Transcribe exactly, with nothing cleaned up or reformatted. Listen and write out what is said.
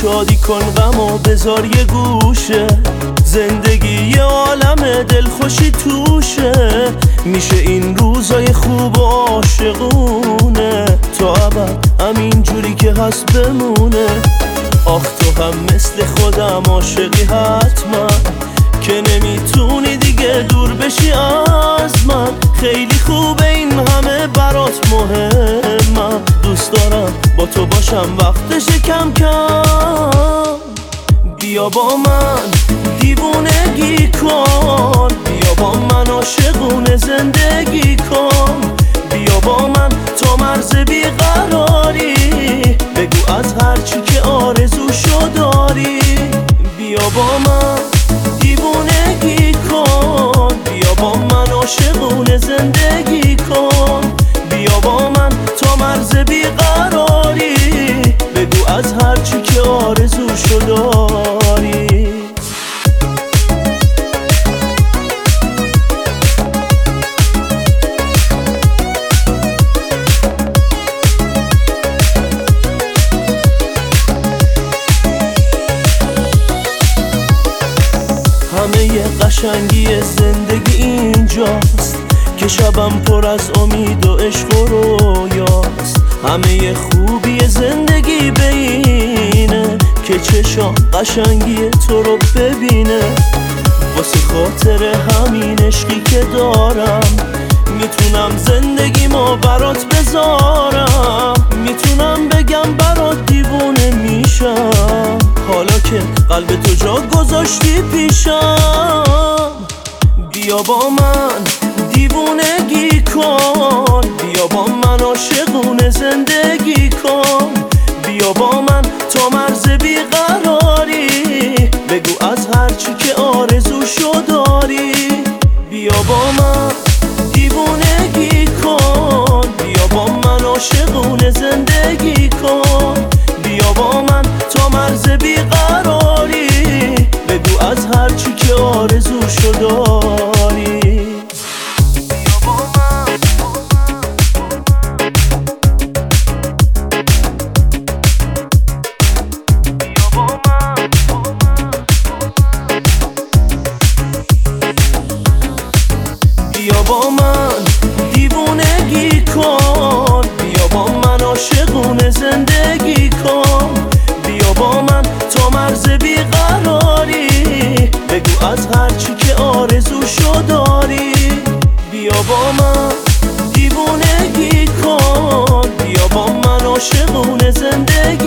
شادی کن غمو بذار یه گوشه، زندگی یه عالم دلخوشی توشه. میشه این روزای خوب و عاشقونه، تا ابد همین جوری که هست بمونه. آخ تو هم مثل خودم عاشقی حتما، که نمیتونی دیگه دور بشی از من. خیلی خوبه این همه برات مهمم، دوست دارم با تو باشم وقتش کم کم. بیا با من دیوونگی کن، بیا با من عاشقونه زندگی کن. بیا با من تا مرز بیقراری، بگو از هرچی که آرزوشو داری. بیا با من دیوونگی کن، بیا با من عاشقونه زندگی کن. بیا با من تا مرز بیقراری، بگو از هرچی که آرزوشو داری. همه ی قشنگی زندگی اینجاست، که شبم پر از امید و عشق و رویاست. همه ی خوبی زندگی به اینه، که چشام قشنگی تو رو ببینه. واسه خاطر همین عشقی که دارم، میتونم زندگیمو برات بذارم. میتونم بگم برات دیوونه میشم، حالا که قلب تو جا گذاشتی پیشم. بیا با من دیوونگی کن، بیا با من عاشقونه زندگی کن. بیا با من تا مرز بیقراری، بگو از هرچی که آرزوشو داری. بیا با من دیوونگی کن، بیا با من عاشقونه زندگی کن. بیا با من تا مرز بیقراری، بگو از هرچی که آرزوشو داری. بیا با من دیوونگی کن، بیا با من عاشقونه زندگی کن. بیا با من تا مرز بیقراری، بگو از هرچی که آرزوشو داری. بیا با من دیوونگی کن، بیا با من عاشقونه زندگی